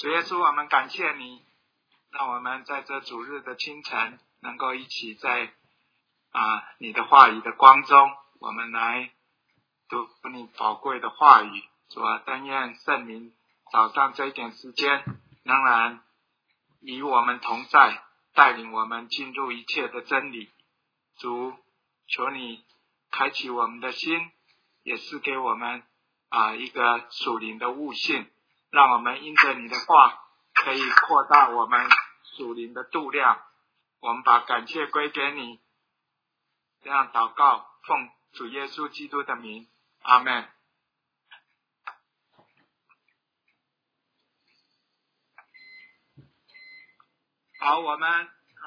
主耶稣，我们感谢你，让我们在这主日的清晨能够一起在你的话语的光中，我们来读你宝贵的话语。主啊，但愿圣灵早上这一点时间仍然与我们同在，带领我们进入一切的真理。主，求你开启我们的心，也是给我们一个属灵的悟性，让我们因着你的话可以扩大我们属灵的度量。我们把感谢归给你，这样祷告，奉主耶稣基督的名，阿们。好，我们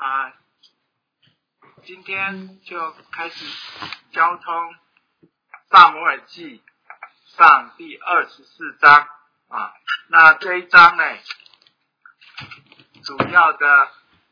今天就开始交通撒母耳记上第24章那这一章呢，主要的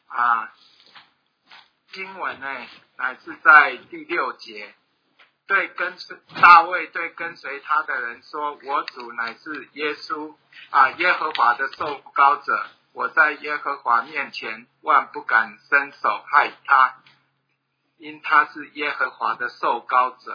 经文呢，乃是在第6节，大卫对跟随他的人说：我主乃是耶稣耶和华的受膏者，我在耶和华面前万不敢伸手害他，因他是耶和华的受膏者。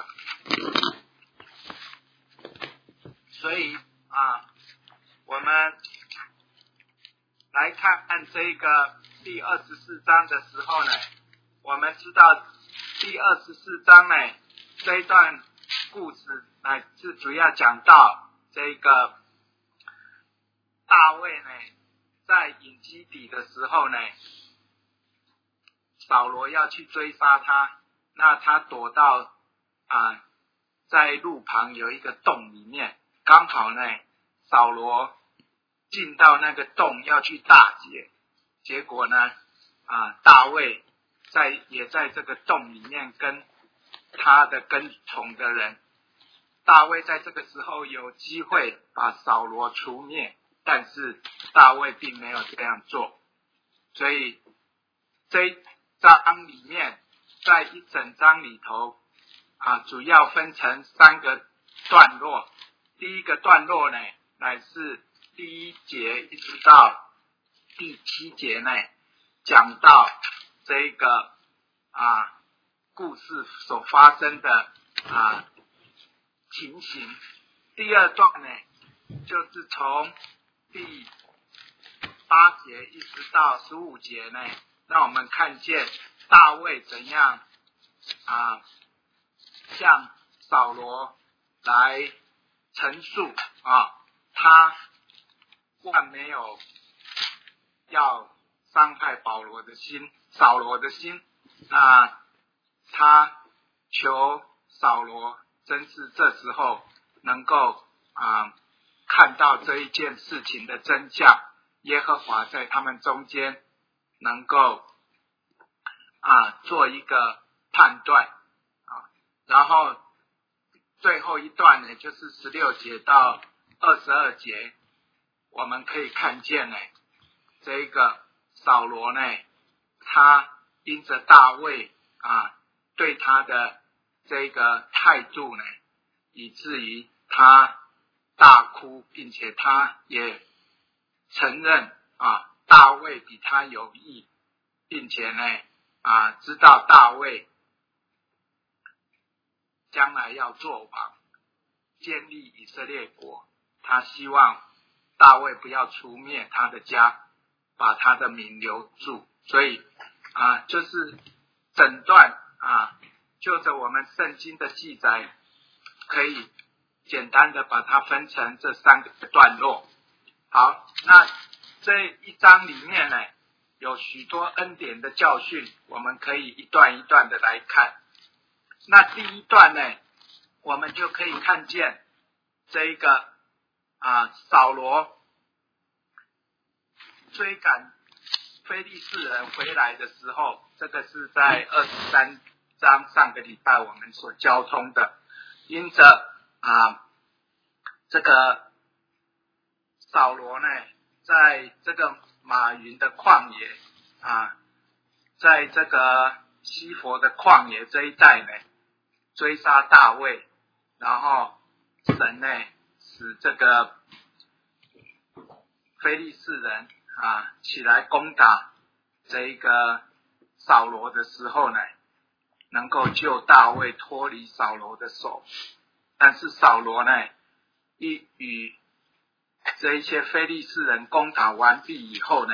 所以我们来看这个第24章的时候呢，我们知道第24章呢，这一段故事乃是主要讲到这个大卫呢，在隐基底的时候呢，扫罗要去追杀他，那他躲到在路旁有一个洞里面，刚好呢扫罗进到那个洞要去打劫，结果呢大卫也在这个洞里面跟他的跟从的人，大卫在这个时候有机会把扫罗除灭，但是大卫并没有这样做。所以这一章里面，在一整章里头主要分成3个段落。第一个段落呢，乃是第1节一直到第7节呢，讲到这个故事所发生的情形。第二段呢，就是从第8节一直到15节呢，让我们看见大卫怎样向扫罗来陈述他万没有要伤害扫罗的心，他求扫罗真是这时候能够看到这一件事情的真相，耶和华在他们中间能够做一个判断然后最后一段呢，就是16节到22节，我们可以看见呢，这个扫罗呢，他因着大卫对他的这个态度呢，以至于他大哭，并且他也承认大卫比他有义，并且呢知道大卫将来要做王，建立以色列国，他希望大卫不要除灭他的家，把他的名留住。所以就是整段就着我们圣经的记载，可以简单的把它分成这3个段落。好，那这一章里面呢，有许多恩典的教训，我们可以一段一段的来看。那第一段呢，我们就可以看见这一个扫罗追赶非利士人回来的时候，这个是在23章上个礼拜我们所交通的。因着这个扫罗呢，在这个马云的旷野在这个西佛的旷野这一带呢，追杀大卫，然后神呢使这个非利士人起来攻打这一个扫罗的时候呢，能够救大卫脱离扫罗的手。但是扫罗呢，一与这一些非利士人攻打完毕以后呢，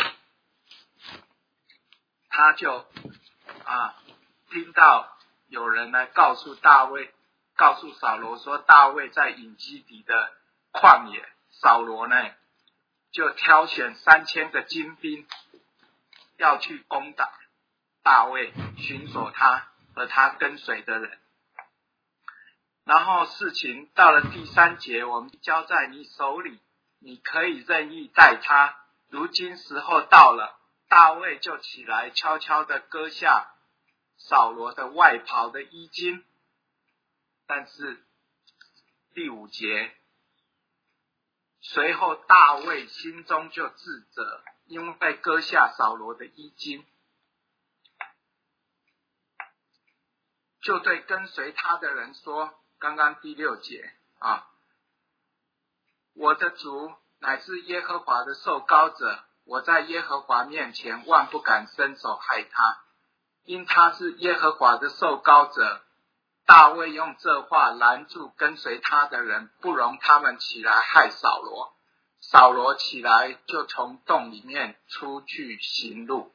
他就听到有人来告诉扫罗说，大卫在隐基底的旷野。扫罗呢就挑选3000个精兵要去攻打大卫，寻索他和他跟随的人。然后事情到了第3节，我们交在你手里，你可以任意待他。如今时候到了，大卫就起来悄悄地割下扫罗的外袍的衣襟。但是第5节，随后大卫心中就自责，因为割下扫罗的衣襟，就对跟随他的人说，刚刚第6节我的主乃是耶和华的受膏者，我在耶和华面前万不敢伸手害他，因他是耶和华的受膏者。大卫用这话拦住跟随他的人，不容他们起来害扫罗。扫罗起来就从洞里面出去行路。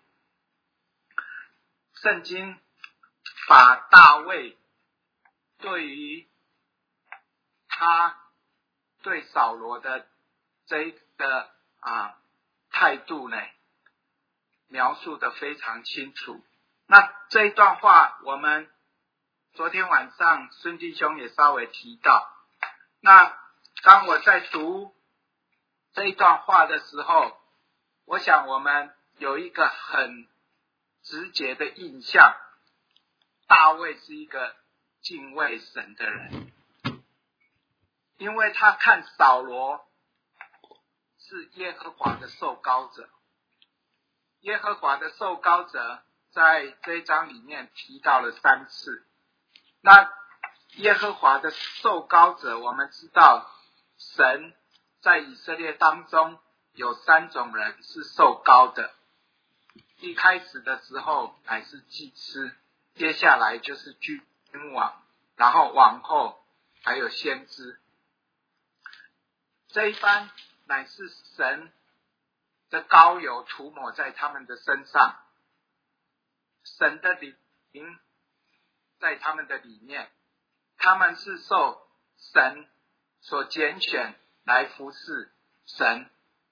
圣经把大卫对于他对扫罗的这个态度呢，描述得非常清楚。那这一段话我们昨天晚上孙弟兄也稍微提到。那当我在读这一段话的时候，我想我们有一个很直接的印象，大卫是一个敬畏神的人，因为他看扫罗是耶和华的受膏者。耶和华的受膏者在这一章里面提到了3次。那耶和华的受膏者，我们知道神在以色列当中有3种人是受膏的。一开始的时候乃是祭司，接下来就是君王，然后王后，还有先知。这一般乃是神的膏油涂抹在他们的身上，神的灵在他们的里面，他们是受神所拣选来服侍神，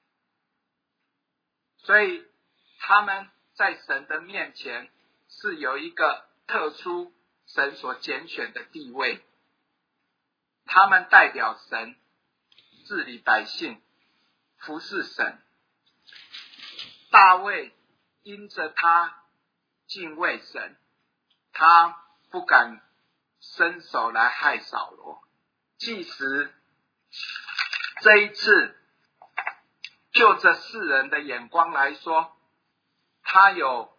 所以他们在神的面前是有一个特殊神所拣选的地位，他们代表神治理百姓，服侍神。大卫因着他敬畏神，他不敢伸手来害扫罗。即使这一次就着世人的眼光来说，他有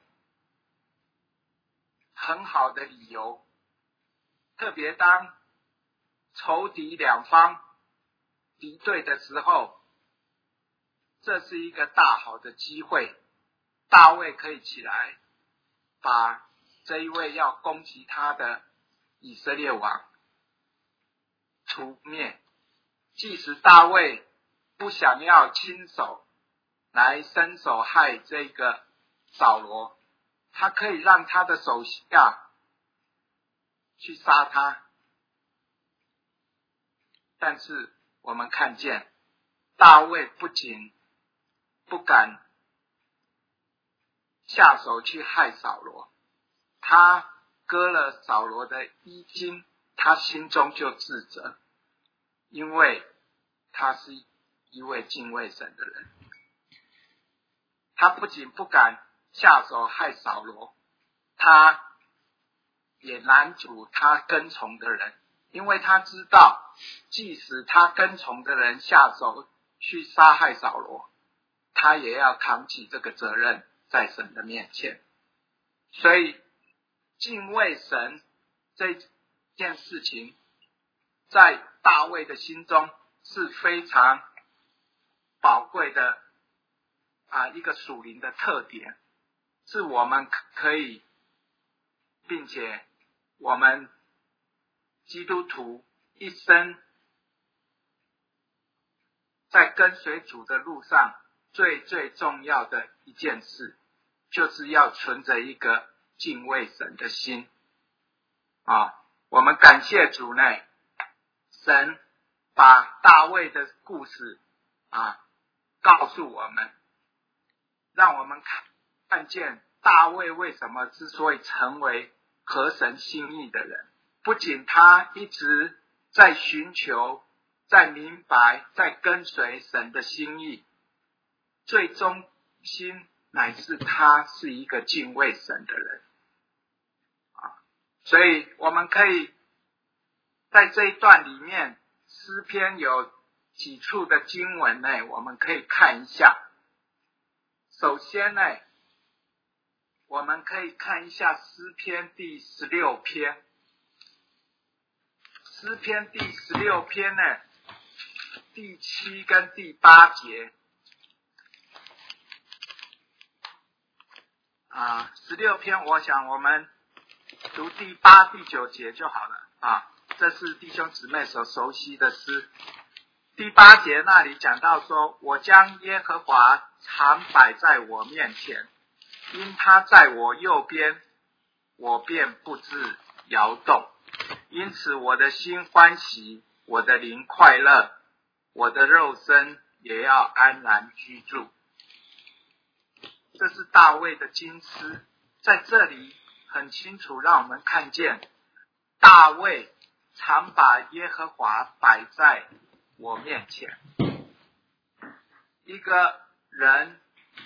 很好的理由，特别当仇敌两方敌对的时候，这是一个大好的机会，大卫可以起来把这一位要攻击他的以色列王除灭。即使大卫不想要亲手来伸手害这个扫罗，他可以让他的手下去杀他，但是我们看见大卫不仅不敢下手去害扫罗，他割了扫罗的衣襟，他心中就自责，因为他是一位敬畏神的人。他不仅不敢下手害扫罗，他也拦阻他跟从的人，因为他知道即使他跟从的人下手去杀害扫罗，他也要扛起这个责任在神的面前。所以敬畏神这件事情在大卫的心中是非常宝贵的一个属灵的特点，是我们可以，并且我们基督徒一生在跟随主的路上最重要的一件事，就是要存着一个敬畏神的心。我们感谢主呢，神把大卫的故事告诉我们，让我们看见大卫为什么之所以成为合神心意的人。不仅他一直在寻求，在明白，在跟随神的心意，最终心乃是他是一个敬畏神的人。所以我们可以在这一段里面，诗篇有几处的经文呢，我们可以看一下。首先呢，我们可以看一下诗篇第16篇。诗篇第16篇呢，第7跟第8节。16篇我想我们读第8、第9节就好了。这是弟兄姊妹所熟悉的诗。第8节那里讲到说，我将耶和华常摆在我面前，因他在我右边，我便不致摇动。因此我的心欢喜，我的灵快乐，我的肉身也要安然居住。这是大卫的金诗，在这里很清楚让我们看见大卫常把耶和华摆在我面前。一个人，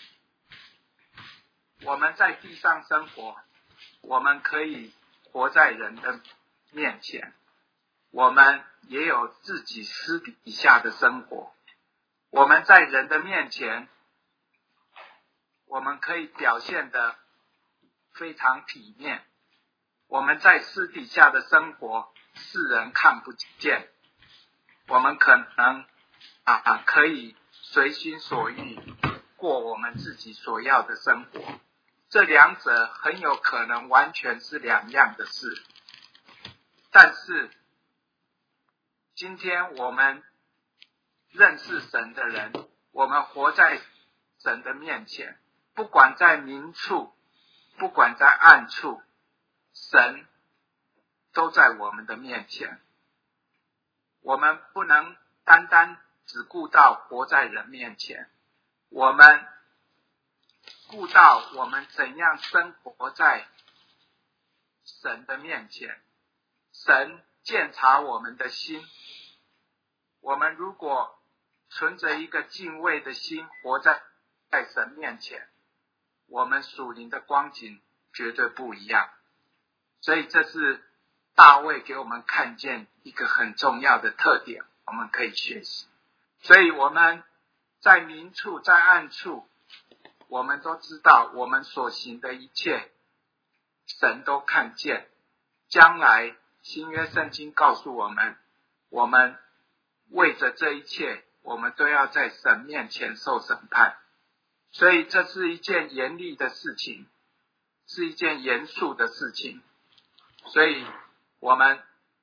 我们在地上生活，我们可以活在人的面前，我们也有自己私底下的生活。我们在人的面前，我们可以表现得非常体面，我们在私底下的生活世人看不见，我们可能可以随心所欲过我们自己所要的生活。这两者很有可能完全是两样的事。但是今天我们认识神的人，我们活在神的面前，不管在明处，不管在暗处，神都在我们的面前。我们不能单单只顾到活在人面前，我们顾到我们怎样生活在神的面前。神鉴察我们的心，我们如果存着一个敬畏的心活在神面前，我们属灵的光景绝对不一样。所以这是大卫给我们看见一个很重要的特点，我们可以学习。所以我们在明处在暗处，我们都知道我们所行的一切神都看见。将来新约圣经告诉我们，我们为着这一切，我们都要在神面前受审判。所以这是一件严厉的事情，是一件严肃的事情。所以我们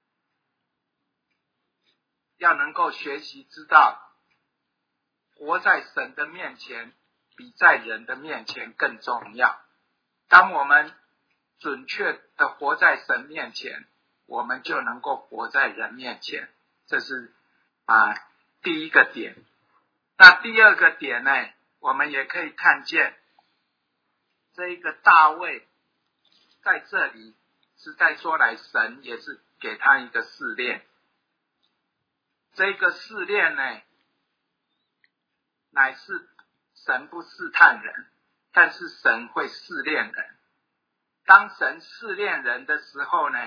要能够学习知道，活在神的面前比在人的面前更重要。当我们准确的活在神面前，我们就能够活在人面前。这是第一个点。那第二个点呢，我们也可以看见这一个大卫在这里是在说来，神也是给他一个试炼。这个试炼呢，乃是神不试探人，但是神会试炼人。当神试炼人的时候呢，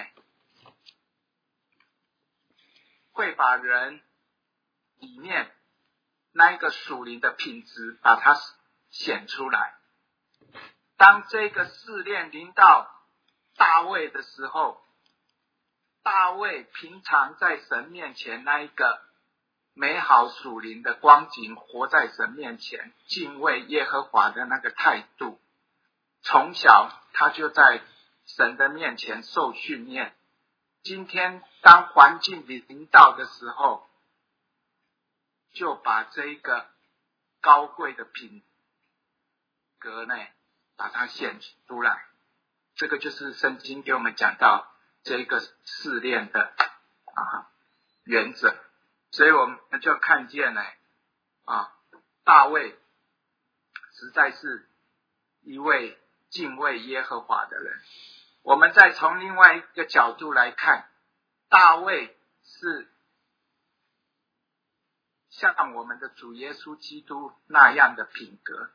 会把人里面那一个属灵的品质把它显出来。当这个试炼临到大卫的时候，大卫平常在神面前那一个美好属灵的光景，活在神面前，敬畏耶和华的那个态度。从小他就在神的面前受训练。今天当环境临到的时候，就把这个高贵的品格呢，把它显出来。这个就是圣经给我们讲到这个试炼的原则。所以我们就看见呢，大卫实在是一位敬畏耶和华的人。我们再从另外一个角度来看，大卫是像我们的主耶稣基督那样的品格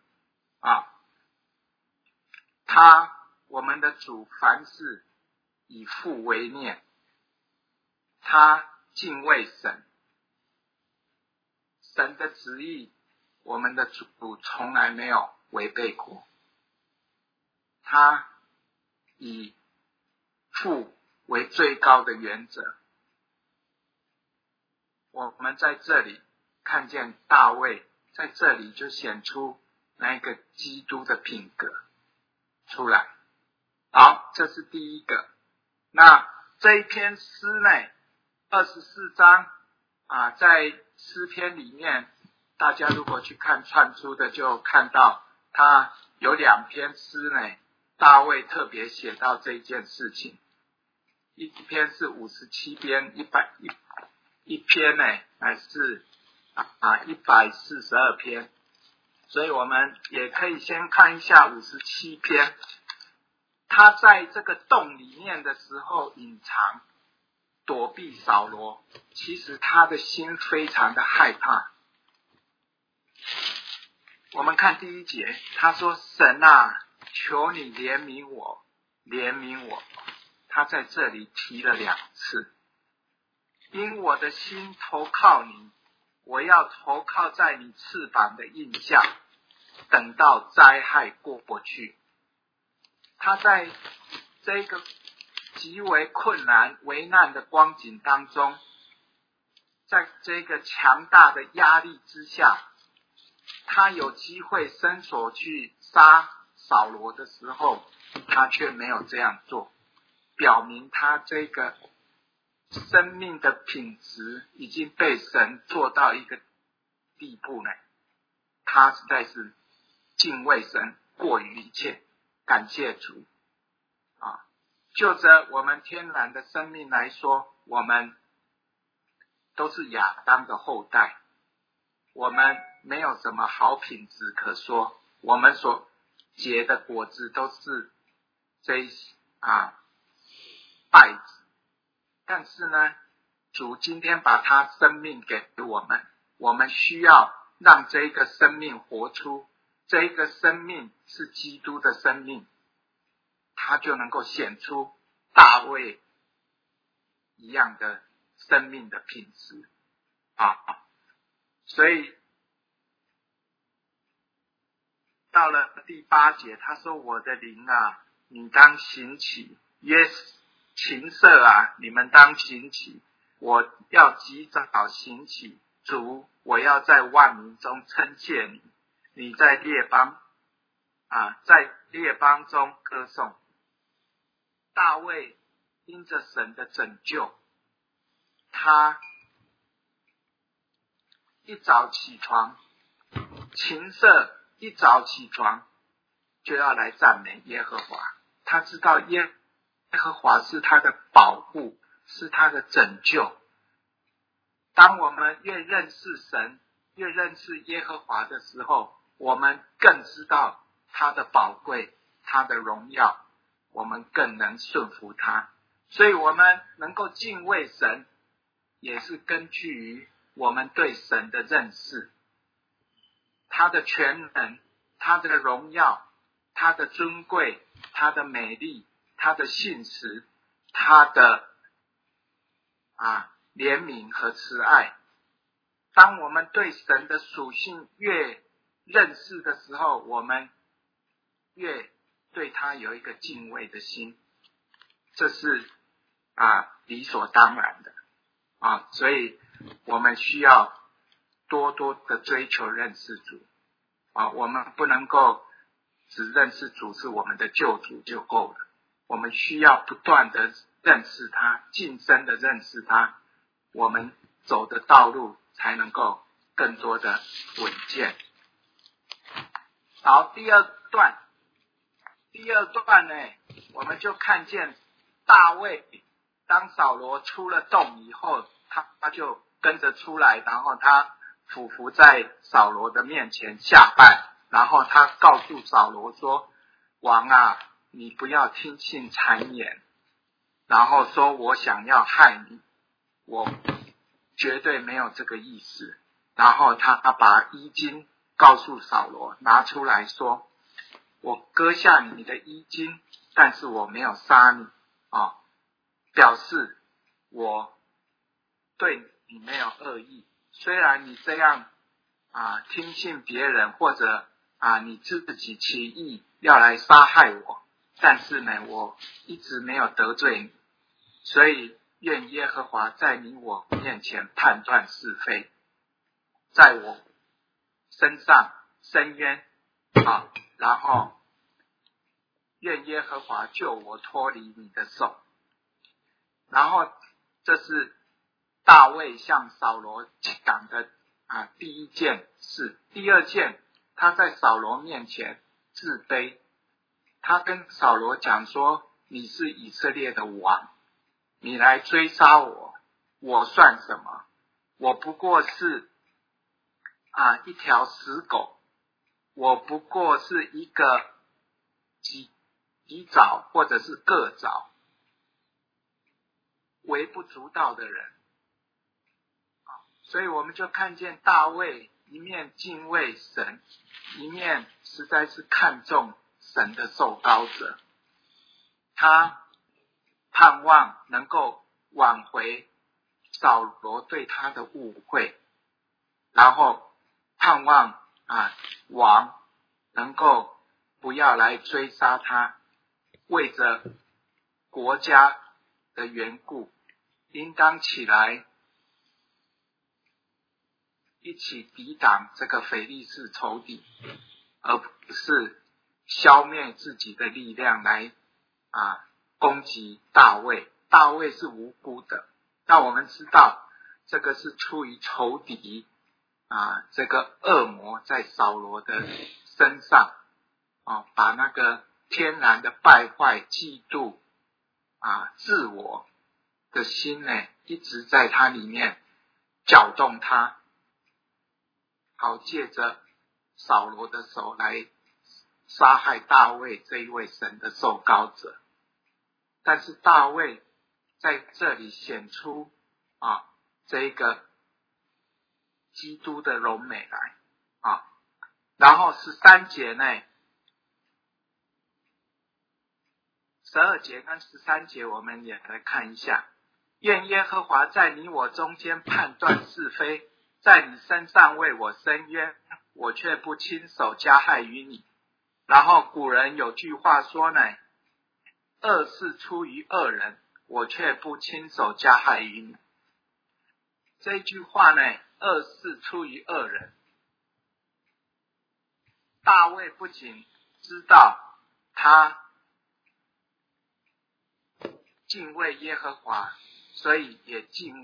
我们的主凡事以父为念，他敬畏神，神的旨意我们的主从来没有违背过，他以父为最高的原则。我们在这里看见大卫在这里就显出那一个基督的品格出来。好，这是第一个。那这一篇诗呢，24章在诗篇里面，大家如果去看串出的，就看到他有2篇诗呢，大卫特别写到这一件事情。一篇是57篇，一篇呢还是142篇。所以我们也可以先看一下57篇。他在这个洞里面的时候隐藏躲避扫罗，其实他的心非常的害怕。我们看第1节，他说神啊，求你怜悯我，怜悯我。他在这里提了2次，因我的心投靠你，我要投靠在你翅膀的印下，等到灾害过去。他在这个极为困难危难的光景当中，在这个强大的压力之下，他有机会伸手去杀扫罗的时候，他却没有这样做，表明他这个生命的品质已经被神做到一个地步呢。他实在是敬畏神过于一切，感谢主就着我们天然的生命来说，我们都是亚当的后代，我们没有什么好品质可说，我们所结的果子都是败子。但是呢，主今天把他生命给我们，我们需要让这个生命活出，这个生命是基督的生命，他就能够显出大卫一样的生命的品质所以到了第8节，他说我的灵啊，你当醒起，琴瑟啊，你们当醒起，我要及早醒起，主，我要在万民中称谢你，你在列邦中歌颂。大卫因着神的拯救，他一早起床，琴瑟一早起床就要来赞美耶和华。他知道耶和华是他的保护，是他的拯救。当我们越认识神，越认识耶和华的时候，我们更知道他的宝贵，他的荣耀，我们更能顺服他。所以我们能够敬畏神，也是根据于我们对神的认识，他的全能，他的荣耀，他的尊贵，他的美丽，他的信实，他的怜悯和慈爱。当我们对神的属性越认识的时候，我们越对他有一个敬畏的心，这是理所当然的所以我们需要多多的追求认识主啊，我们不能够只认识主是我们的救主就够了，我们需要不断的认识他，晋升的认识他，我们走的道路才能够更多的稳健。好，第二段呢，我们就看见大卫当扫罗出了洞以后，他就跟着出来，然后他俯伏在扫罗的面前下拜，然后他告诉扫罗说，王啊，你不要听信谗言，然后说我想要害你，我绝对没有这个意思。然后他把衣襟告诉扫罗，拿出来说，我割下你的衣襟，但是我没有杀你啊，表示我对你没有恶意。虽然你这样听信别人，或者你自己起意要来杀害我，但是呢，我一直没有得罪你，所以愿耶和华在你我面前判断是非，在我身上伸冤然后愿耶和华救我脱离你的手。然后这是大卫向扫罗讲的第一件事。第二件，他在扫罗面前自卑，他跟扫罗讲说，你是以色列的王，你来追杀我，我算什么？我不过是一条死狗，我不过是一个鸡爪或者是个爪，微不足道的人。所以我们就看见大卫一面敬畏神，一面实在是看重神的受膏者，他盼望能够挽回扫罗对他的误会，然后盼望王能够不要来追杀他，为着国家的缘故，应当起来一起抵挡这个非利士仇敌，而不是消灭自己的力量来攻击大卫。大卫是无辜的，那我们知道这个是出于仇敌这个恶魔在扫罗的身上把那个天然的败坏、嫉妒自我的心呢，一直在他里面搅动他，好借着扫罗的手来杀害大卫这一位神的受膏者。但是大卫在这里显出这个基督的荣美来然后13节呢，12节跟13节我们也来看一下。愿耶和华在你我中间判断是非，在你身上为我伸冤，我却不亲手加害于你。然后古人有句话说呢，恶事出于恶人，我却不亲手加害于你。这句话呢，恶事出于恶人，大卫不仅知道他敬畏耶和华，所以也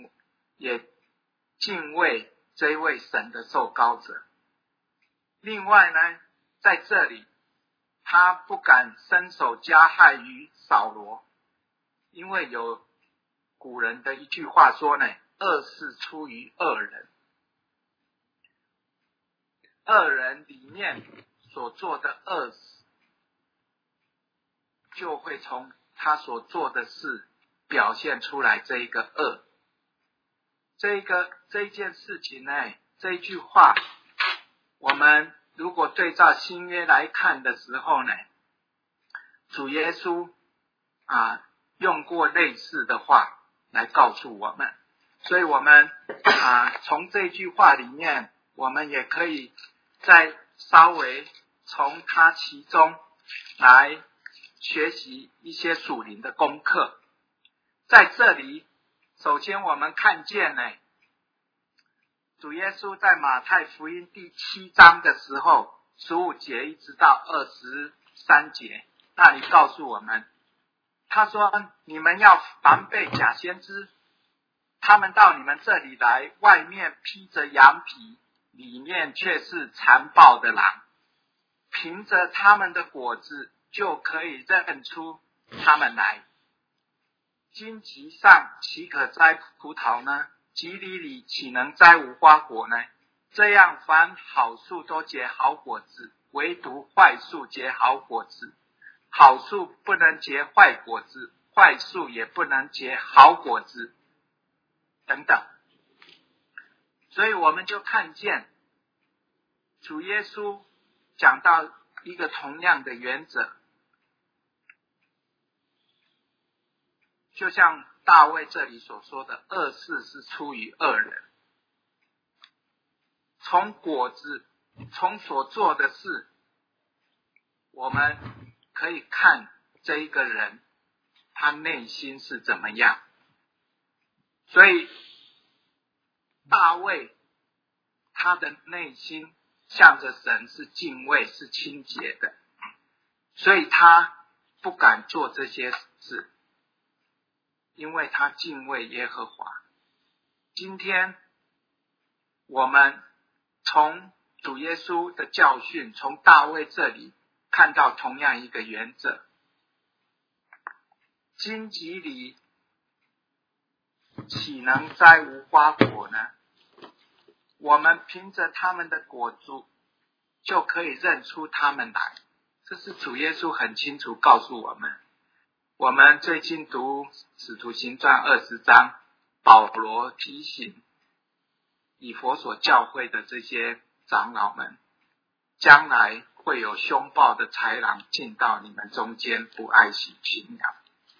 敬畏这一位神的受膏者。另外呢，在这里他不敢伸手加害于扫罗，因为有古人的一句话说呢，恶事出于恶人。恶人里面所做的恶事，就会从他所做的事表现出来这一个恶。这一件事情呢，这一句话，我们如果对照新约来看的时候呢，主耶稣用过类似的话来告诉我们。所以我们从这句话里面，我们也可以再稍微从它其中来学习一些属灵的功课。在这里，首先我们看见呢， 主耶稣在马太福音第7章的时候，15节一直到23节，那里告诉我们，他说你们要防备假先知，他们到你们这里来，外面披着羊皮，里面却是残暴的狼，凭着他们的果子就可以认出他们来。荆棘上岂可摘葡萄呢？蒺藜里岂能摘无花果呢？这样凡好树都结好果子，唯独坏树结好果子。好树不能结坏果子，坏树也不能结好果子，等等。所以我们就看见主耶稣讲到一个同样的原则，就像大卫这里所说的，恶事是出于恶人。从果子，从所做的事，我们可以看这一个人他内心是怎么样。所以大卫他的内心向着神是敬畏，是清洁的，所以他不敢做这些事，因为他敬畏耶和华。今天我们从主耶稣的教训，从大卫这里看到同样一个原则，荆棘里岂能摘无花果呢？我们凭着他们的果子就可以认出他们来，这是主耶稣很清楚告诉我们。我们最近读使徒行传20章，保罗提醒以弗所教会的这些长老们，将来会有凶暴的豺狼进到你们中间，不爱惜群羊。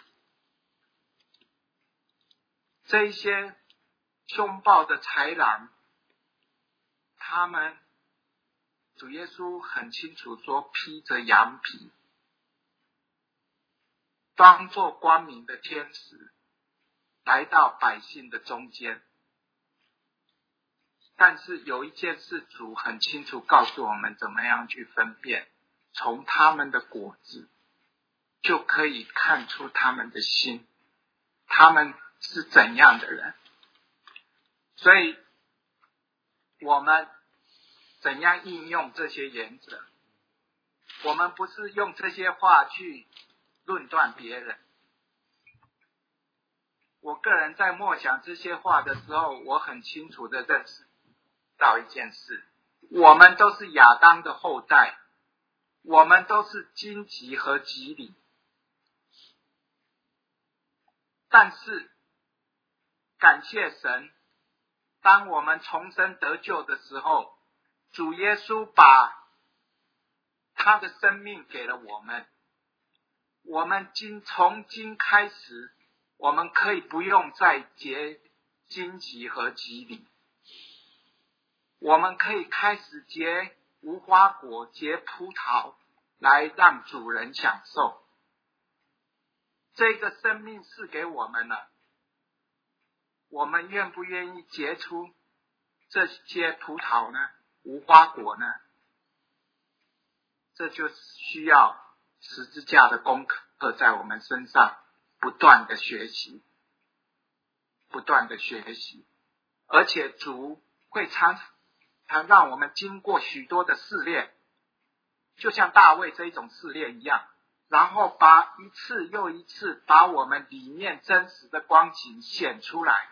这一些凶暴的豺狼，他们主耶稣很清楚说，披着羊皮，当作光明的天使来到百姓的中间。但是有一件事，主很清楚告诉我们怎么样去分辨，从他们的果子就可以看出他们的心，他们是怎样的人。所以我们怎样应用这些原则？我们不是用这些话去论断别人。我个人在默想这些话的时候，我很清楚的认识到一件事，我们都是亚当的后代，我们都是荆棘和蒺藜。但是感谢神，当我们重生得救的时候，主耶稣把他的生命给了我们，我们从今开始，我们可以不用再结荆棘和蒺藜，我们可以开始结无花果，结葡萄，来让主人享受。这个生命是给我们了，我们愿不愿意结出这些葡萄呢？无花果呢？这就需要十字架的功课在我们身上不断的学习，不断的学习。而且主会常让我们经过许多的试炼，就像大卫这一种试炼一样，然后把一次又一次把我们里面真实的光景显出来。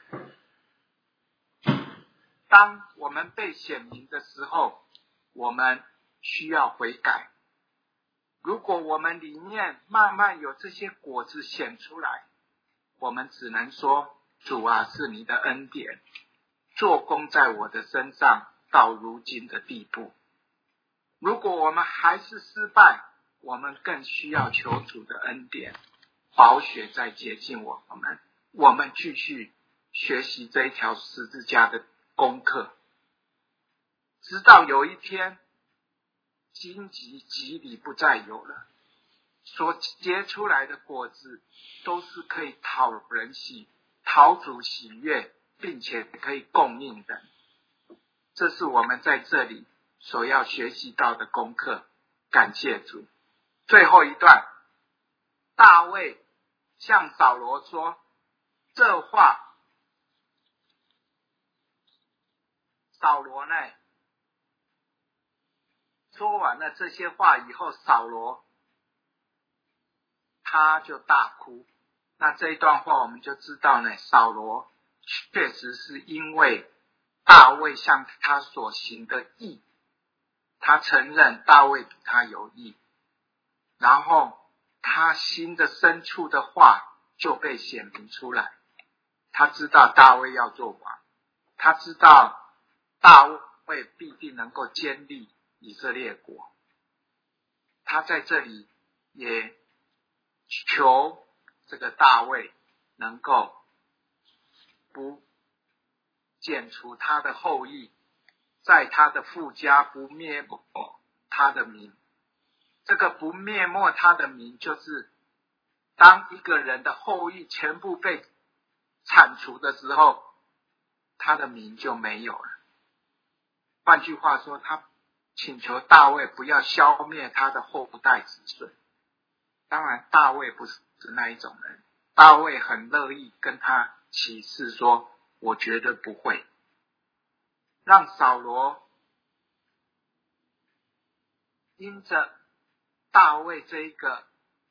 当我们被显明的时候，我们需要悔改。如果我们里面慢慢有这些果子显出来，我们只能说，主啊，是你的恩典做工在我的身上到如今的地步。如果我们还是失败，我们更需要求主的恩典，宝血在洁净我们，我们继续学习这一条十字架的功课，直到有一天荆棘蒺藜不再有了，所结出来的果子都是可以讨主喜悦，并且可以供应人。 这是我们在这里所要学习到的功课。感谢主。最后一段，大卫向扫罗说这话，扫罗呢说完了这些话以后，扫罗他就大哭。那这一段话我们就知道呢，扫罗确实是因为大卫向他所行的义，他承认大卫比他有义，然后他心的深处的话就被显明出来。他知道大卫要做王，他知道大卫必定能够建立以色列国。他在这里也求这个大卫能够不剪除他的后裔，在他的父家不灭没他的名。这个不灭没他的名，就是当一个人的后裔全部被铲除的时候，他的名就没有了。换句话说，他请求大卫不要消灭他的后代子孙。当然大卫不是那一种人，大卫很乐意跟他起誓说，我绝对不会让扫罗因着大卫这一个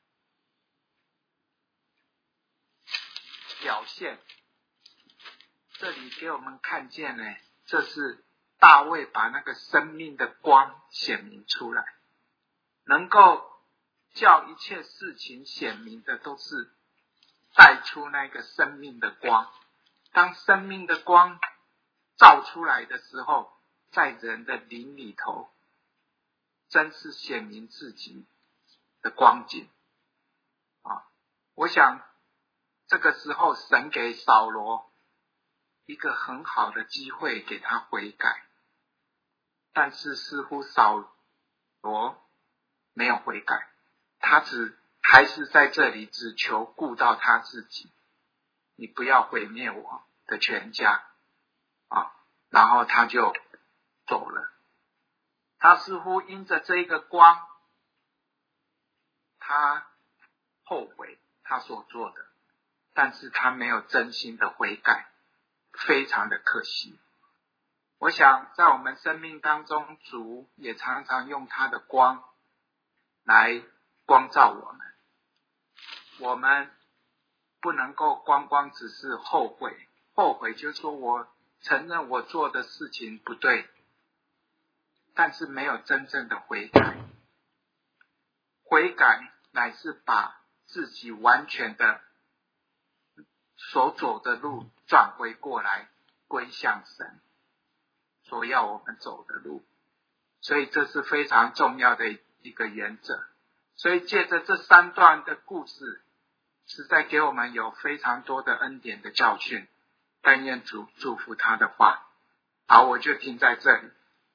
表现。这里给我们看见呢，这是大卫把那个生命的光显明出来，能够叫一切事情显明的都是带出那个生命的光。当生命的光照出来的时候，在人的灵里头真是显明自己的光景啊！我想这个时候神给扫罗一个很好的机会给他悔改，但是似乎扫罗没有悔改，他还是在这里只求顾到他自己，你不要毁灭我的全家啊！然后他就走了。他似乎因着这一个光，他后悔他所做的，但是他没有真心的悔改，非常的可惜。我想在我们生命当中，主也常常用他的光来光照我们。我们不能够光光只是后悔，后悔就是说我承认我做的事情不对，但是没有真正的悔改。悔改乃是把自己完全的所走的路转回过来，归向神所要我们走的路。所以这是非常重要的一个原则。所以借着这三段的故事，实在给我们有非常多的恩典的教训。但愿主祝福他的话。好，我就停在这里。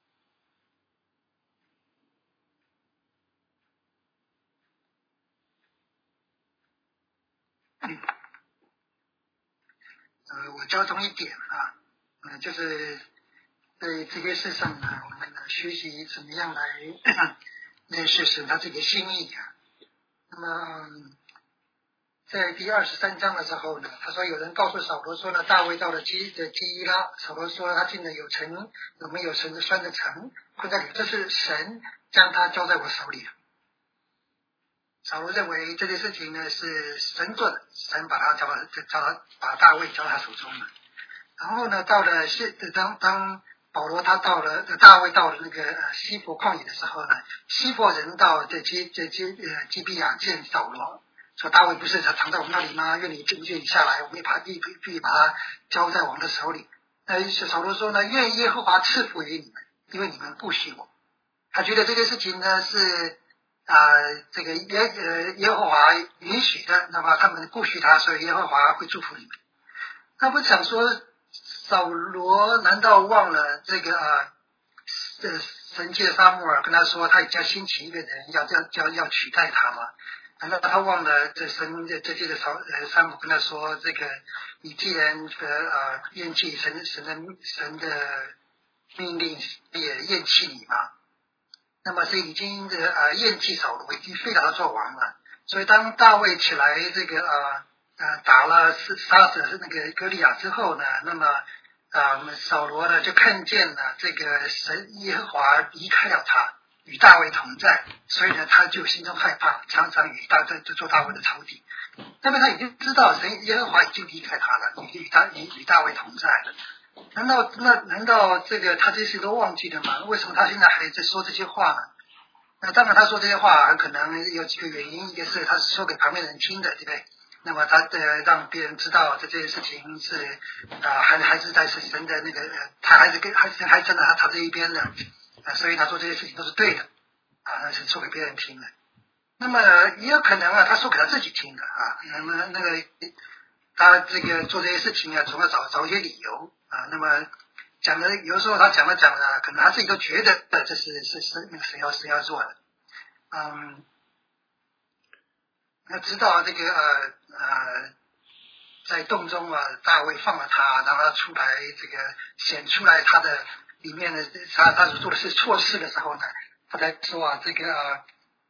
我交通一点就是在这些事上呢，我们学习怎么样来认识神他这个心意啊。那么在第23章的时候呢，他说有人告诉扫罗说呢，大卫到了基伊拉。扫罗说他进了有没有神的栓的城，困在里，这是神将他交在我手里。扫罗认为这件事情呢是神做的，神把大卫交他手中了。然后呢，到了当大卫到了那个西弗旷野的时候呢，西弗人到基比亚见扫罗，说大卫不是藏在我们那里吗？愿你下来，我们必把他交在我们的手里。扫罗说呢，愿耶和华赐福于你们，因为你们不许我。他觉得这件事情呢是这个耶和华允许的，那么他们不许他，所以耶和华会祝福你们。他不想说扫罗难道忘了这个神借撒母耳跟他说他已经兴起一个人要取代他吗？难道他忘了这借着撒母跟他说，这个你既然厌弃神的命令也厌弃你吗？那么是已经厌弃扫罗，已经废了他做王了。所以当大卫起来打了杀死那个歌利亚之后呢，那么扫罗呢就看见了这个神耶和华离开了他，与大卫同在，所以呢他就心中害怕，常常就做大卫的仇敌。那么他已经知道神耶和华已经离开他了，与大卫同在了。难道这个他这些都忘记了吗？为什么他现在还在说这些话呢？那当然他说这些话很可能有几个原因，一个是他是说给旁边的人听的，对不对？那么他让别人知道这件事情是还是在神的那个他还站在他这一边的所以他做这些事情都是对的那是说给别人听的。那么也有可能他说给他自己听的那么那个他这个做这些事情总要找一些理由那么讲的有时候他讲了可能他自己都觉得这是谁要做的要知道这个在洞中大卫放了他，让他出来这个显出来他的里面的他所做的是错事的时候呢，他才说这个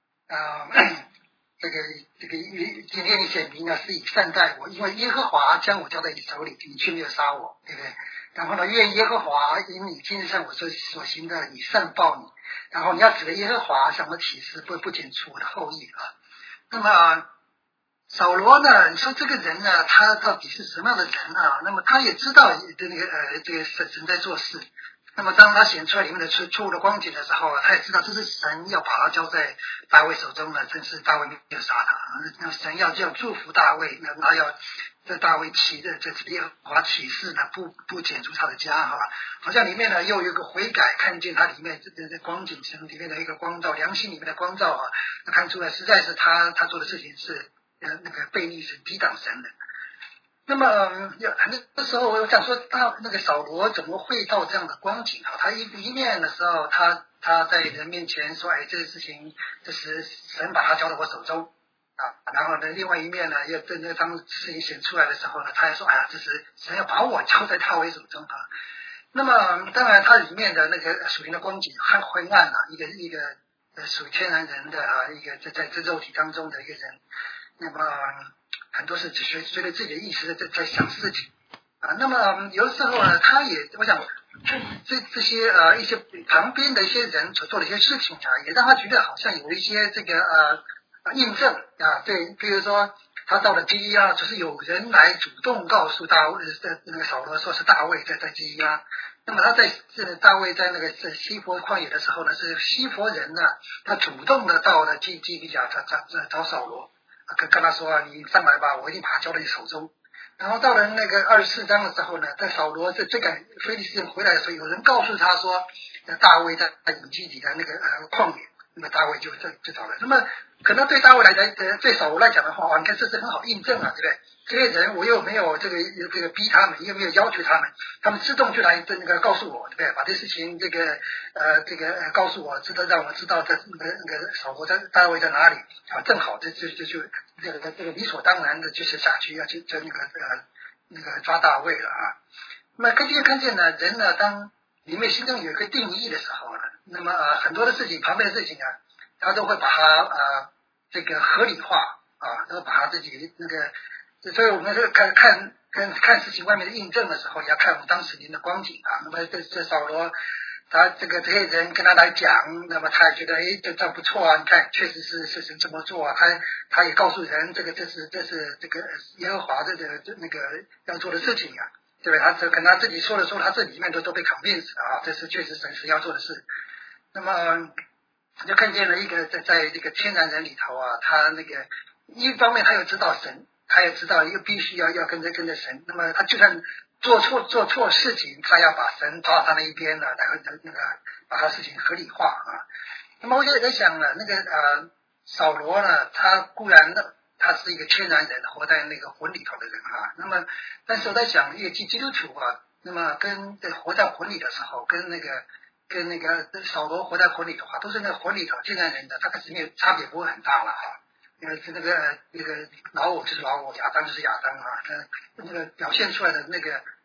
今天你显明是以善待我，因为耶和华将我交在你手里，你却没有杀我，对不对？然后呢，愿耶和华因你今日向我所行的以善报你，然后你要指着耶和华向我起誓，不剪除我的后裔那么扫罗呢？你说这个人呢，他到底是什么样的人那么他也知道这个神在做事。那么当他显出来里面的错误的光景的时候他也知道这是神要把他交在大卫手中真是大卫没有杀他。那神要祝福大卫，那要这大卫耶和华启示呢，不剪除他的家好像里面呢又有一个悔改，看见他里面这光景神里面的一个光照，良心里面的光照看出来实在是他做的事情是那个背逆神抵挡神的。那么那时候我想说那个扫罗怎么会到这样的光景他一面的时候他在人面前说这个事情这是神把他交到我手中然后呢另外一面呢要当事情显出来的时候呢他还说这是神要把我交在大卫手中那么当然他里面的那个属灵的光景很昏暗一个属于天然人的一个在这肉体当中的一个人，那么很多是只随着自己的意识在想事情那么有的时候呢他也我想这些一些旁边的一些人所做的一些事情也让他觉得好像有一些这个印证对，比如说他到了基押只是有人来主动告诉大卫那个扫罗说是大卫在基押那么他在大卫在那个西弗旷野的时候呢是西弗人他主动的到了基比亚找扫罗跟他说你上来吧，我一定把他交到你手中。然后到了那个24章的时候呢，在扫罗追赶非利士人回来的时候，有人告诉他说大卫在以基底的那个旷野，那么大卫就找了。那么可能对大卫对扫罗来讲的话你看这是很好印证对不对？这些人我又没有这个逼他们，又没有要求他们自动就来那个告诉我，对不对？把这事情这个告诉我，让我知道那个扫罗大卫在哪里正好就这个理所当然的就是下去要去那个抓大卫了那么看见呢人呢当里面心中有一个定义的时候呢，那么很多的事情旁边的事情他都会把它这个合理化都把他自己那个。所以我们是看事情外面的印证的时候，也要看我们当时人的光景那么这扫罗他这些人跟他来讲，那么他也觉得这不错你看确实是神这么做他也告诉人这是这个耶和华的那个要做的事情对不对？他可能他自己说他这里面都被convince这是确实神是要做的事。那么就看见了一个在这个天然人里头他那个一方面他又知道神，他也知道又必须要跟着神，那么他就算做错事情，他要把神抛到他那一边然后那个把他事情合理化那么我就在想了那个扫罗呢，他固然他是一个天然人，活在那个魂里头的人那么但是我在想一个基督徒那么跟活在魂里的时候，跟那个扫罗活在魂里的话，都是那个魂里头天然人的，他跟神没差别不会很大了那个老我就是老我，亚当就是亚当那个表现出来的那个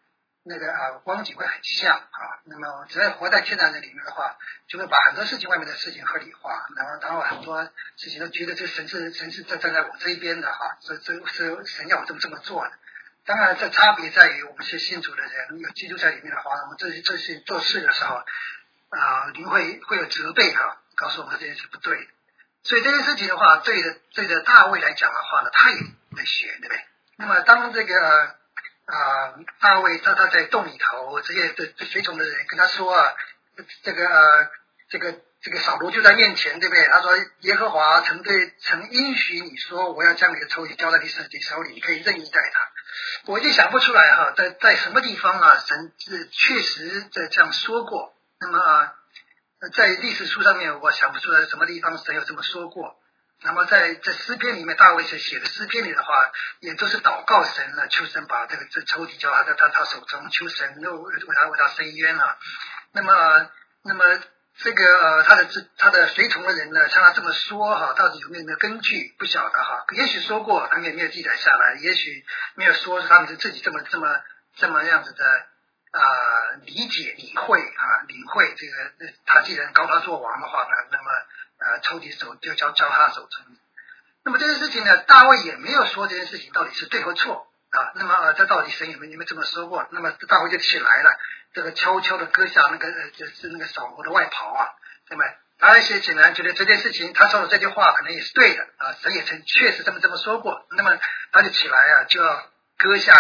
那个光景会很像那么只要活在天然人里面的话，就会把很多事情外面的事情合理化，然后很多事情都觉得这神是站在我这一边的这神要我这么做的。当然这差别在于我们是信主的人，有基督在里面的话，我们这些做事的时候灵会有责备告诉我们这件事不对的。所以这件事情的话，对着大卫来讲的话呢，他也在学，对不对？那么当这个大卫他在洞里头，这些随从的人跟他说这个扫罗就在面前，对不对？他说耶和华曾应许你说，我要将你的仇敌交在你手里，你可以任意待他。我就想不出来在什么地方神确实这样说过。那么在历史书上面我想不出来什么地方神有这么说过。那么在诗篇里面，大卫写的诗篇里的话，也都是祷告神求神把这仇敌交在他手中，求神为他伸冤那么这个他的随从的人呢，像他这么说到底有没有根据不晓得也许说过，他们也没有记载下来，也许没有说他们是自己这么样子的理解领会这个他既然高他做王的话呢，那么仇敌手就交他手中。那么这件事情呢，大卫也没有说这件事情到底是对或错那么这到底神有没有这么说过？那么大卫就起来了，这个悄悄的割下就是那个扫罗的外袍对吗？他显然觉得这件事情他说的这句话可能也是对的神也曾确实这么说过。那么他就起来就要割下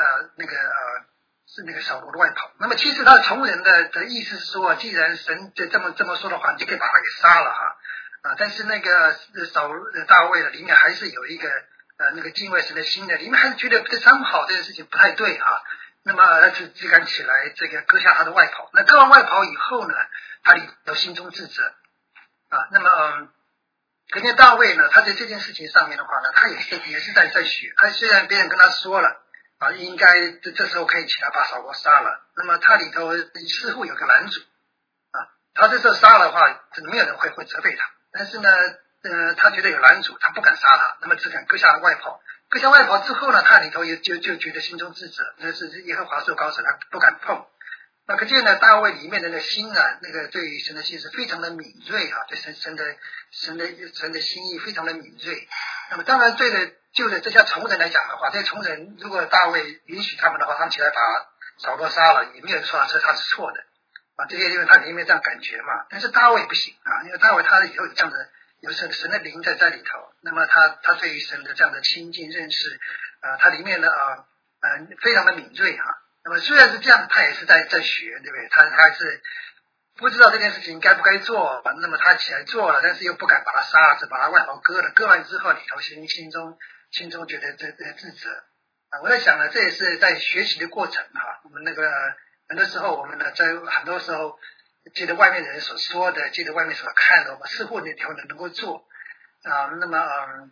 是那个扫罗的外袍。那么其实他从人的意思是说，既然神这么说的话，你就可以把他给杀了但是那个大卫的里面还是有一个那个敬畏神的心的，里面还是觉得这三好这件事情不太对那么他就敢起来这个割下他的外袍。那割完外袍以后呢，他里头心中自责那么可见大卫呢，他在这件事情上面的话呢，他也是在学。他虽然别人跟他说了应该这时候可以起来把扫罗杀了，那么他里头似乎有个拦阻他这时候杀了的话，没有人会责备他。但是呢他觉得有拦阻，他不敢杀他，那么只敢割下外袍。割下外袍之后呢，他里头也就觉得心中自责，那是耶和华受膏者，他不敢碰。那可见呢，大卫里面的那个心那个对神的心是非常的敏锐对神的心意非常的敏锐。那么当然就着这些仇人来讲的话，这些仇人如果大卫允许他们的话，他们起来把扫罗杀了，也没有说他是错的这些因为他里面这样感觉嘛。但是大卫不行因为大卫他里头有这样的有神的灵在里头，那么他对于神的这样的亲近认识他里面呢非常的敏锐那么虽然是这样，他也是在学，对不对？他还是不知道这件事情该不该做那么他起来做了，但是又不敢把他杀了，只把他外袍割了。割完之后里头心中觉得这自责我在想呢，这也是在学习的过程我们那个很多时候我们呢在很多时候借着外面的人所说的，借着外面所看的，我们似乎那条能够做那么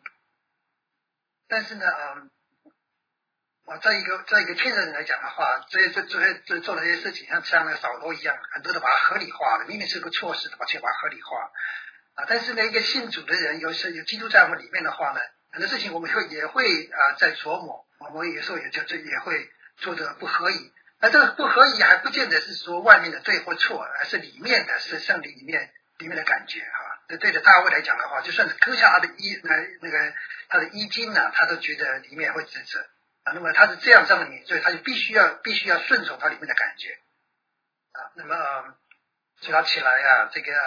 但是呢在一个天人来讲的话，做的这些事情像那个扫罗一样，很多都把它合理化了，明明是个错事的，却把它合理化但是呢，一个信主的人有基督在我们里面的话呢，很多事情我们也会在琢磨，我们有时候也会做的不合宜。那这个不合宜还不见得是说外面的对或错，而是里面的是圣灵里面的感觉对着大卫来讲的话，就算是割下他的他的衣襟他都觉得里面会指责那么他是这样的敏锐，他就必须要顺从他里面的感觉那么所以他起来这个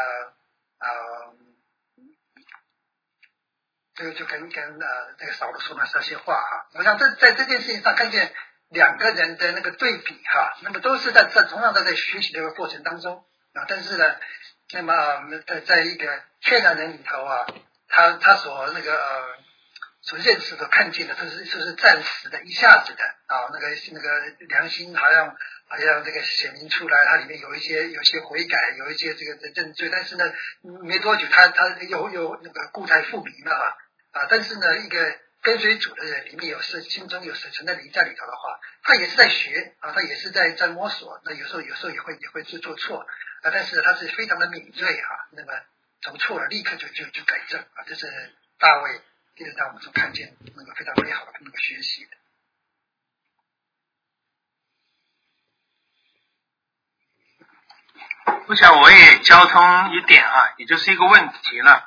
这个就跟这个扫罗说那些话我想在这件事情上看见两个人的那个对比那么都是同样在学习的一个过程当中但是呢，那么在一个天然人里头他所所认识的看见的都是暂时的一下子的那个良心好像这个显明出来，它里面有一些悔改，有一些这个认罪，但是呢没多久他有那个故态复明了但是呢一个跟随主的人里面心中有神的灵在里头的话，他也是在学他也是在摸索，那有时候也会做错但是他是非常的敏锐那么走错了立刻就改正这是大卫这是让我们所看见那个非常美好的那个学习的我想我也交通一点啊，也就是一个问题了，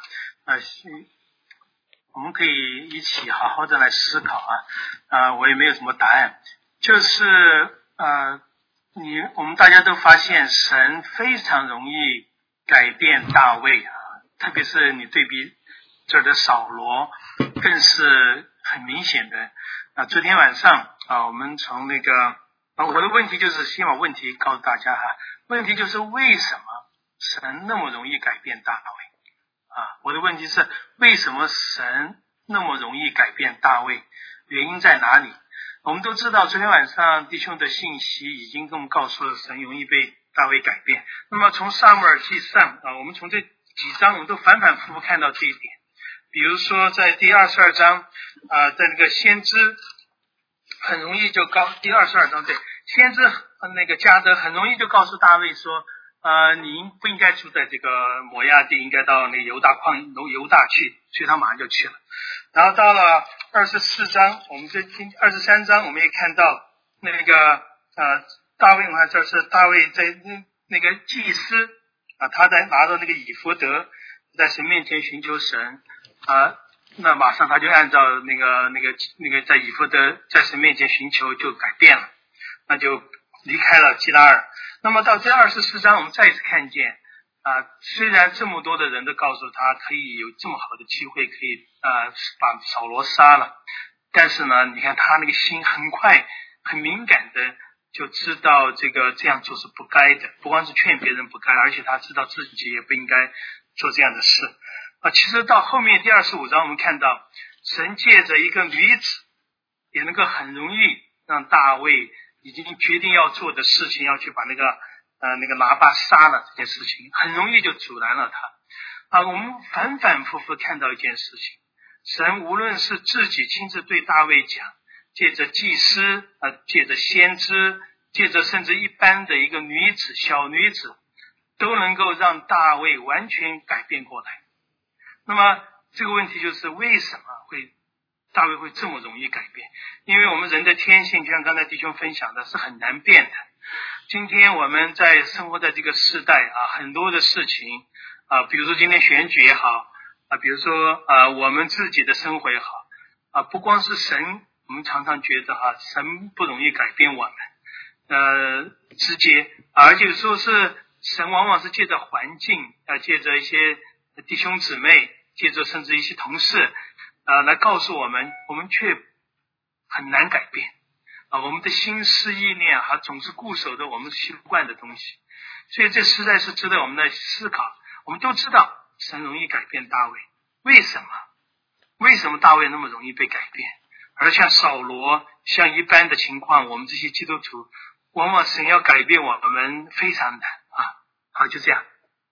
我们可以一起好好的来思考啊，我也没有什么答案，就是我们大家都发现神非常容易改变大卫啊，特别是你对比这儿的扫罗，更是很明显的啊。昨天晚上啊，我们从那个我的问题就是先把问题告诉大家哈，问题就是为什么神那么容易改变大卫啊？我的问题是为什么神那么容易改变大卫？原因在哪里？我们都知道昨天晚上弟兄的信息已经跟我们告诉了神容易被大卫改变。那么从撒母耳记上啊，我们从这几章我们都反反复复看到这一点。比如说在第22章在那个先知很容易就第22章对，先知那个迦得很容易就告诉大卫说你不应该住在这个摩押地，应该到那个犹大去，所以他马上就去了。然后到了24章，我们23章我们也看到那个大卫，我看这是大卫在那个祭司他在拿着那个以弗得在神面前寻求神那马上他就按照那个在以弗得在神面前寻求就改变了，那就离开了基拉尔。那么到这24章我们再次看见虽然这么多的人都告诉他可以有这么好的机会可以把扫罗杀了，但是呢你看他那个心很快很敏感的就知道这样做是不该的，不光是劝别人不该，而且他知道自己也不应该做这样的事其实到后面第25章我们看到神借着一个女子也能够很容易让大卫已经决定要做的事情，要去把那个拿巴杀了这件事情，很容易就阻拦了他我们反反复复看到一件事情，神无论是自己亲自对大卫讲，借着祭司借着先知，借着甚至一般的一个小女子都能够让大卫完全改变过来。那么这个问题就是为什么大卫会这么容易改变？因为我们人的天性就像刚才弟兄分享的是很难变的。今天我们在生活在这个时代很多的事情比如说今天选举也好比如说我们自己的生活也好不光是神，我们常常觉得神不容易改变我们直接，而且说是神往往是借着环境借着一些弟兄姊妹，借着甚至一些同事来告诉我们，我们却很难改变我们的心思意念总是固守着我们习惯的东西，所以这实在是值得我们的思考。我们都知道神容易改变大卫，为什么大卫那么容易被改变？而像扫罗，像一般的情况，我们这些基督徒往往神要改变我们非常难好，就这样。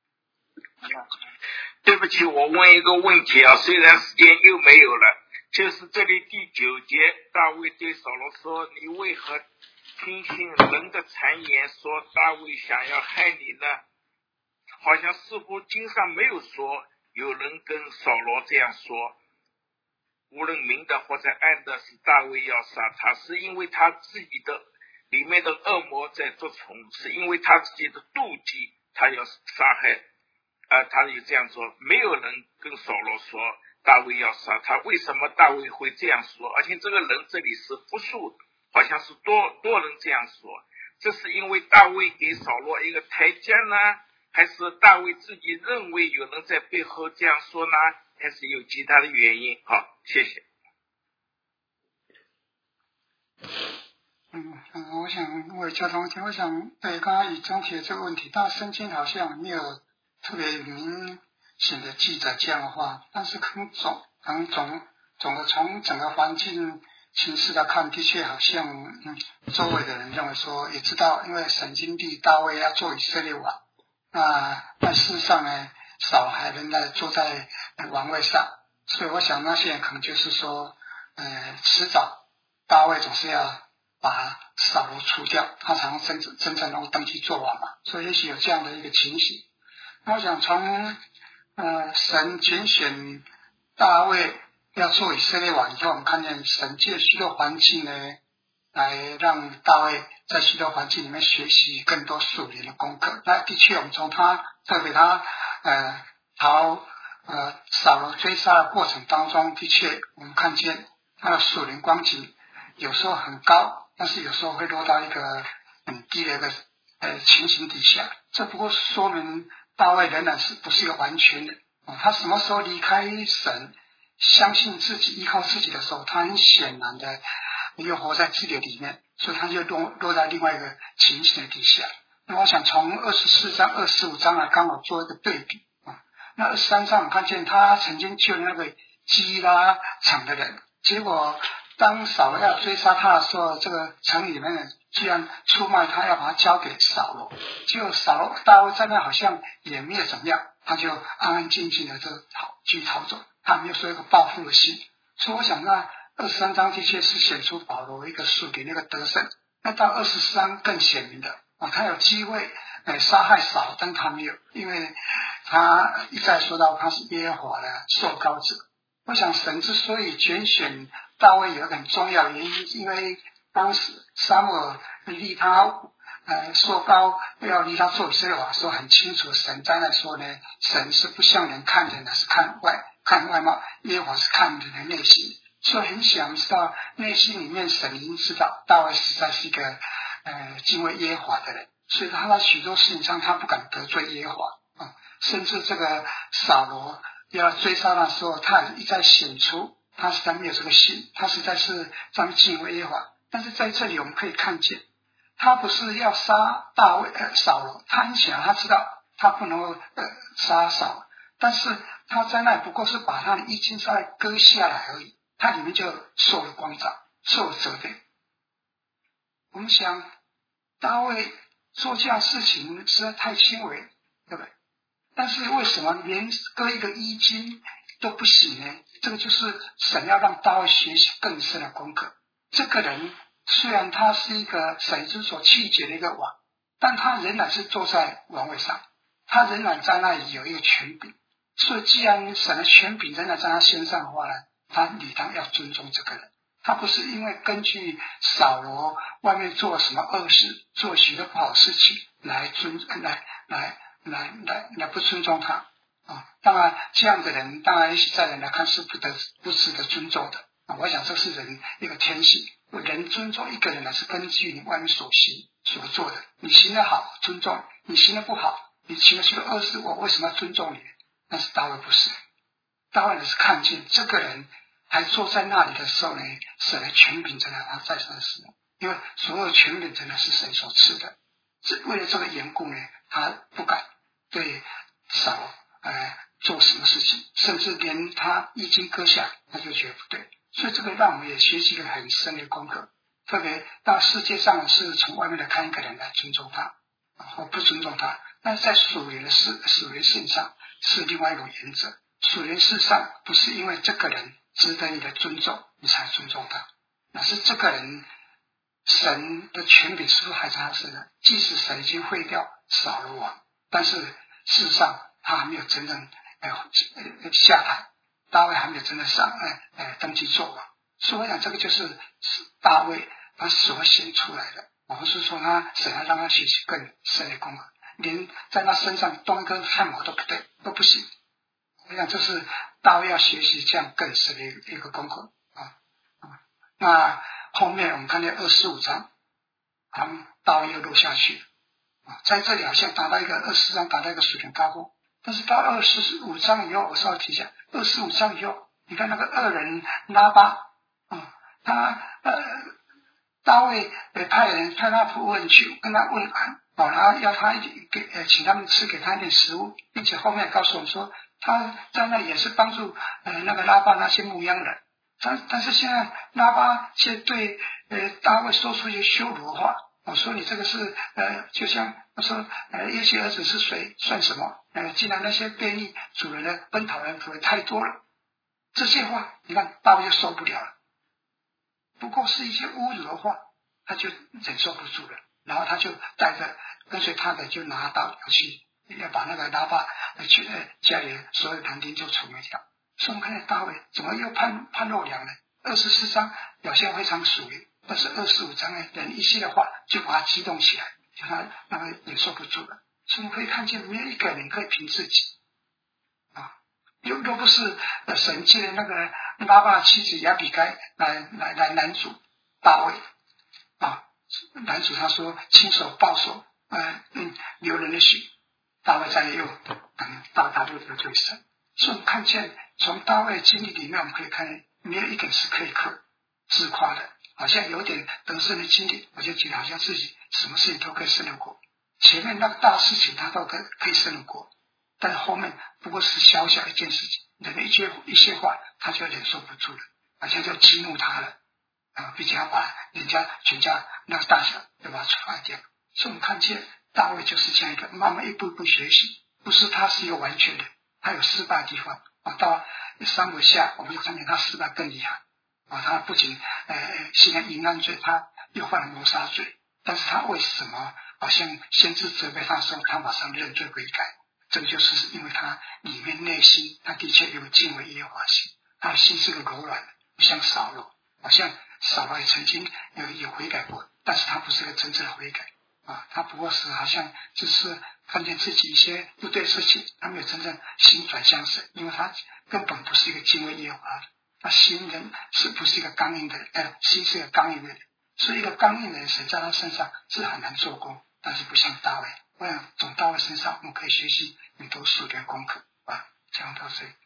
对不起，我问一个问题虽然时间又没有了，就是这里第9节，大卫对扫罗说，你为何听信人的谗言，说大卫想要害你呢？好像似乎经上没有说有人跟扫罗这样说，无论明的或者暗的，是大卫要杀他，是因为他自己的里面的恶魔在作祟，是因为他自己的妒忌，他要杀害他有这样说，没有人跟扫罗说大卫要杀他，为什么大卫会这样说？而且这个人这里是复数，好像是多人这样说，这是因为大卫给扫罗一个台阶呢，还是大卫自己认为有人在背后这样说呢？还是有其他的原因？好，谢谢。 我想为交通问题，我想对刚刚以中提的这个问题，但圣经好像没有特别明显的记载这样的话，但是可能总的从整个环境形势来看，的确好像周围的人认为说，也知道因为神经帝大卫要做以色列王，那事实上呢，扫罗还仍然坐在王位上，所以我想那些人可能就是说迟早大卫总是要把扫罗除掉，他才能真正能够登基做王嘛，所以也许有这样的一个情形。那我想从神拣选大卫要做以色列王以后，我们看见神借许多环境呢来让大卫在许多环境里面学习更多属灵的功课。那的确，我们从他特别他扫罗追杀的过程当中，的确我们看见他的属灵光景有时候很高，但是有时候会落到一个很低的一个情形底下。这不过说明大卫仍然不是一个完全人。他什么时候离开神，相信自己依靠自己的时候，他很显然的又活在自己的里面，所以他就落在另外一个情形的底下。那我想从24章25章来刚好做一个对比。那23章我看见他曾经救了那个基拉场的人，结果当扫罗要追杀他的时候，这个城里面居然出卖他，要把他交给扫罗。结果大卫在那好像也没有怎么样，他就安安静静的继续逃走，他没有说一个报复的心。所以我想那23章的确是显出保罗一个属灵的一个得胜。那到24章更显明的他有机会杀害扫罗，但他没有，因为他一再说到他是耶和华的受膏者。我想神之所以拣选大卫有一个很重要的原因，因为当时撒母耳立他受膏要立他做以色列王，说很清楚，神在那说呢，神是不像人看人的，是看外貌，耶和华是看人的内心。所以很想知道内心里面，神已经知道大卫实在是一个敬畏耶和华的人，所以他在许多事情上他不敢得罪耶和华甚至这个扫罗要追杀的时候，他也一再显出他实在没有这个心，他实在是这样敬畏耶和华。但是在这里我们可以看见，他不是要杀扫罗，他很显然他知道他不能够杀扫罗，但是他在那不过是把他的衣襟稍微割下来而已，他里面就受了光照，受了责备。我们想大卫做这样事情实在太轻微，对不对？但是为什么连割一个衣襟都不行呢？这个就是神要让大卫学习更深的功课。这个人虽然他是一个神之所弃绝的一个王，但他仍然是坐在王位上，他仍然在那里有一个权柄。所以既然神的权柄仍然在他身上的话呢，他理当要尊重这个人。他不是因为根据扫罗外面做什么恶事，做许多不好的事情来不尊重他当然这样的人当然在人来看是不值得尊重的我想这是人一个天性，人尊重一个人呢是根据你外面所行所做的，你行得好尊重，你行得不好，你行的是个恶事，我为什么要尊重你？但是大卫不是，大卫是看见这个人还坐在那里的时候呢，神的权柄真的他在这时候，因为所有权柄真的是神所赐的，为了这个缘故呢，他不敢对扫做什么事情，甚至连他衣襟割下他就觉得不对。所以这个让我们也学习一个很深的功课，特别到世界上是从外面来看一个人来尊重他或不尊重他，但是在属灵事情上是另外一种原则。属灵事上不是因为这个人值得你的尊重你才尊重他，那是这个人神的权柄是不是还在他身上？即使神已经废掉扫罗王，但是事实上他还没有真正下台，大卫还没有真正登基做王。所以我想这个就是大卫他所显出来的，我不是说他神要让他学习更深的功课，连在他身上动一根汗毛都不对，都不行。我想这是大卫要学习这样更深的一个功课那后面我们看见25章大卫又落下去在这里好像达到一个24章达到一个水平高峰，但是到25章以后，我稍微提一下，25章以后你看那个恶人拉巴他大卫派人派他仆人去跟他问安然后要他请他们吃，给他一点食物，并且后面告诉我们说他在那也是帮助那个拉巴那些牧羊人，但是现在拉巴却对大卫说出一些羞辱的话说你这个是就像说耶西儿子是谁算什么既然那些便利主人的奔跑人主人太多了，这些话你看大卫就受不了了，不过是一些侮辱的话他就忍受不住了，然后他就带着跟随他的就拿刀去要把那个拉巴家里所有男丁就除灭掉。所以我们看见大卫怎么又判若两人。24章表现非常属灵， 但是25章呢，人一些的话就把他激动起来，就他那个忍受不住了。所以我们可以看见，没有一个人可以凭自己啊。若不是神借那个拉巴妻子亚比该来拦阻大卫啊，拦阻他说亲手抱手流人的血，大卫再也又大陆得罪神。所以我们看见从大卫经历里面，我们可以看见没有一个人是可以自夸的，好像有点得胜的经历，我就觉得好像自己什么事情都可以胜得过，前面那个大事情他都可以胜得过，但是后面不过是小小一件事情，人的一些话他就忍受不住了，好像就激怒他了啊，并且要把人家全家那个大小都把他除掉。所以我们看见大卫就是这样一个慢慢一步一步学习，不是他是一个完全的，他有失败的地方啊。到撒母耳下我们就看见他失败更厉害啊，他不仅现在淫乱罪，他又犯了谋杀罪，但是他为什么好像先知责备他说他马上认罪悔改？这个就是因为他里面内心他的确有敬畏耶和华心，他的心是个柔软的，不像扫罗，好像扫罗也曾经有悔改过，但是他不是个真正的悔改啊，他不过是好像只是看见自己一些不对的事情，他没有真正心转向神，因为他根本不是一个敬畏耶和华的，他心人是不是一个刚硬的心是一个刚硬的人，所以一个刚硬的人神在他身上是很难做工，但是不像大卫，我想从大卫身上我们可以学习很多属灵功课啊，讲到这里。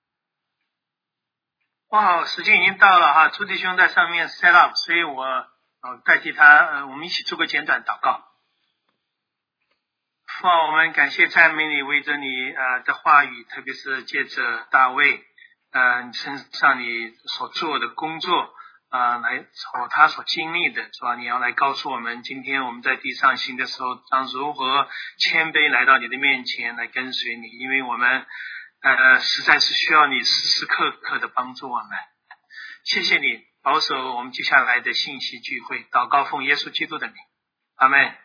哇，时间已经到了哈，朱弟兄在上面 set up， 所以我代替他我们一起做个简短祷告。父啊，我们感谢赞美你，为着你的话语，特别是借着大卫身上你所做的工作来他所经历的，是吧？你要来告诉我们，今天我们在地上行的时候，当如何谦卑来到你的面前来跟随你，因为我们实在是需要你时时刻刻的帮助我们。谢谢你保守我们接下来的信息聚会，祷告奉耶稣基督的名，阿们。